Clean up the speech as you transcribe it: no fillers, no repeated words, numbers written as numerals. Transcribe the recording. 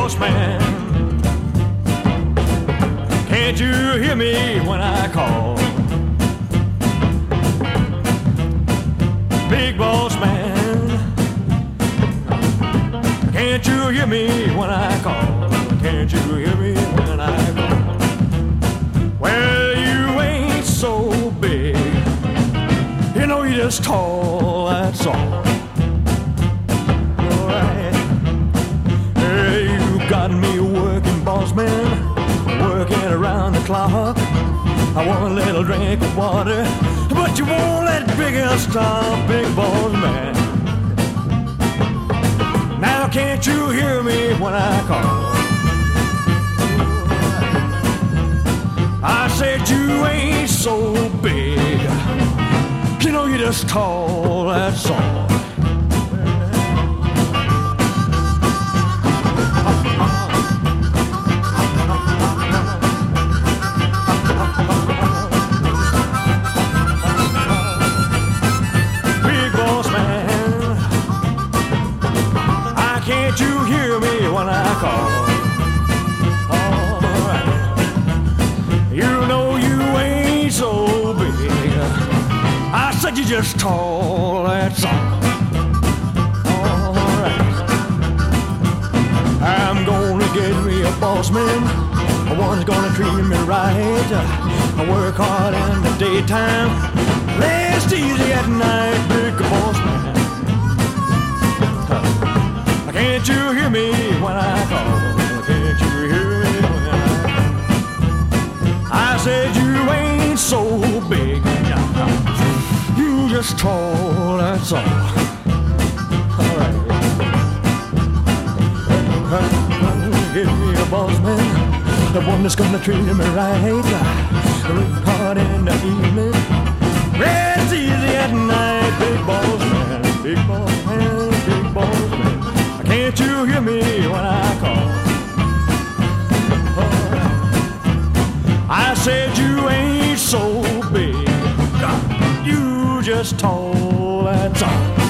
boss man, can't you hear me when I call? Big boss man, can't you hear me when I call? Can't you hear me when I call? Well, you ain't so big, you know you're just tall, that's all. Alright, hey, you got me working, boss man, working around the clock. I want a little drink of water, but you won't let big girl stop, big boss man. Now can't you hear me when I call? I said you ain't so big, you know you're just tall, that's all. Big boss man, can't you hear me when I call? Alright, you know you ain't so big, I said you just tall, that's all. Alright, I'm gonna get me a boss man, one's gonna treat me right. I work hard in the daytime, rest easy at night, big boss man. Can't you hear me when I call? Can't you hear me when I call? I said you ain't so big, you just tall, that's all. Alright, give me a boss man, the one that's gonna treat me right. Work hard in the evening, rest easy at night, big boss man, big boss man, big boss man. Can't you hear me when I call? I said you ain't so big, you just tall, that's all.